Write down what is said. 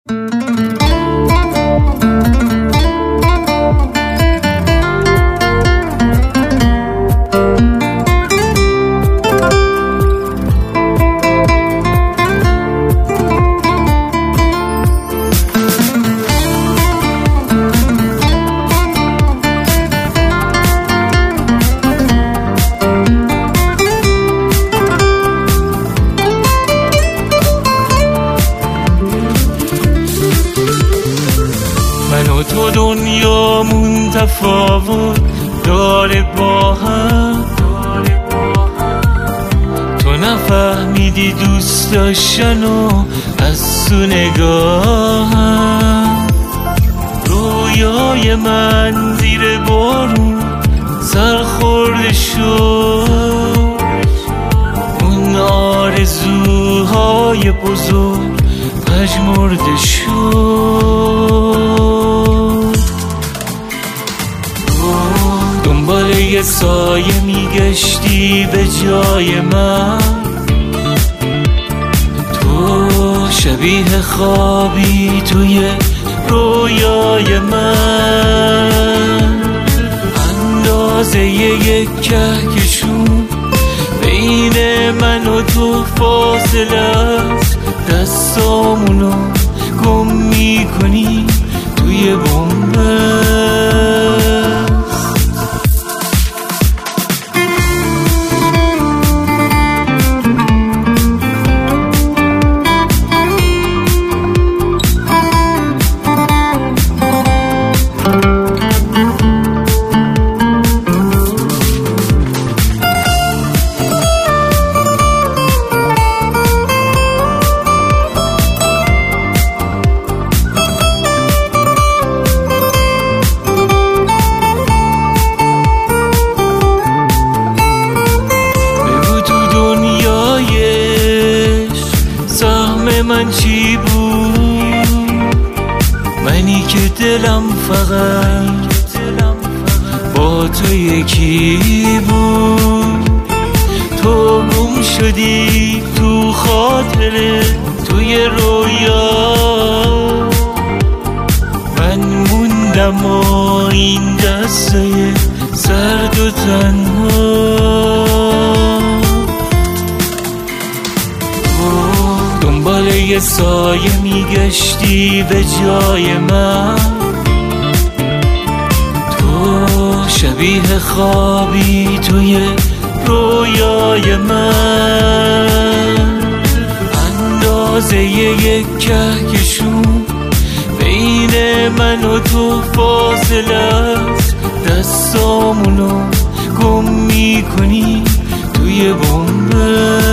تو دنیامون تفاوت داره با هم، تو نفهمیدی دوست داشتنو از تو نگاهم. رویای من زیر بارون سرخورده شد، اون آرزوهای بزرگ پژمرده شد. دنبال یه سایه میگشتی به جای من، تو شبیه خوابی توی رویای من. اندازه یک کهکشون بین من و تو فاصله است، دستامونو گم میکنی توی بومبست. من چی بود؟ منی که دلم فقط با تو یکی بود. تو گم شدی تو خاطره توی رویا، من موندم و این دسته سرد و تنها. دنبال یه سایه میگشتی به جای من، تو شبیه خوابی توی رویای من. اندازه یک کهکشون بین من و تو فاصله است، دستامونو گم میکنی توی بومبست.